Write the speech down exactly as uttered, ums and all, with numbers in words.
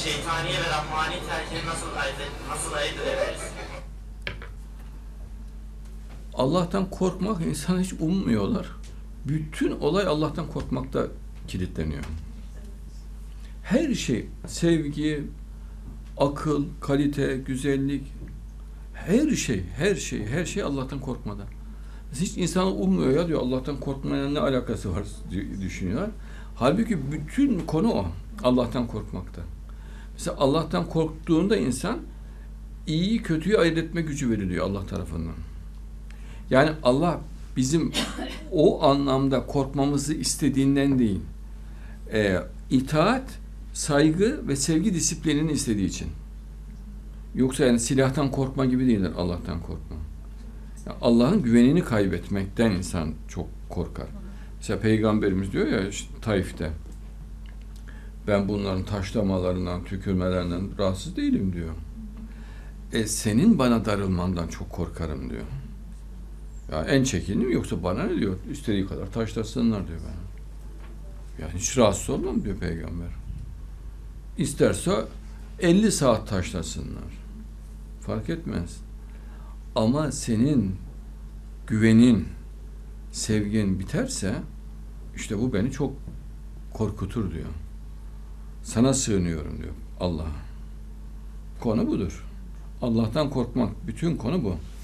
şeytani ve rahmani terkini nasıl ayırt, nasıl ayırt ederiz? Allah'tan korkmak insan hiç ummuyorlar. Bütün olay Allah'tan korkmakta kilitleniyor. Her şey, sevgi, akıl, kalite, güzellik, her şey, her şey, her şey Allah'tan korkmada. Hiç insan ummuyor ya diyor, Allah'tan korkmanın ne alakası var düşünüyor. Halbuki bütün konu o, Allah'tan korkmakta. Mesela Allah'tan korktuğunda insan iyiyi kötüyü ayırt etme gücü veriliyor Allah tarafından. Yani Allah bizim o anlamda korkmamızı istediğinden değil, e, itaat, saygı ve sevgi disiplinini istediği için. Yoksa yani silahtan korkma gibi değildir Allah'tan korkma. Yani Allah'ın güvenini kaybetmekten insan çok korkar. Mesela Peygamberimiz diyor ya işte, Taif'te, ben bunların taşlamalarından, tükürmelerinden rahatsız değilim diyor. E senin bana darılmandan çok korkarım diyor. Ya en çekindim, yoksa bana ne diyor? İstediği kadar taşlasınlar diyor bana. Yani hiç rahatsız olmam diyor Peygamber. İsterse elli saat taşlasınlar. Fark etmez. Ama senin güvenin, sevgin biterse işte bu beni çok korkutur diyor. Sana sığınıyorum diyor Allah'a. Konu budur. Allah'tan korkmak. Bütün konu bu.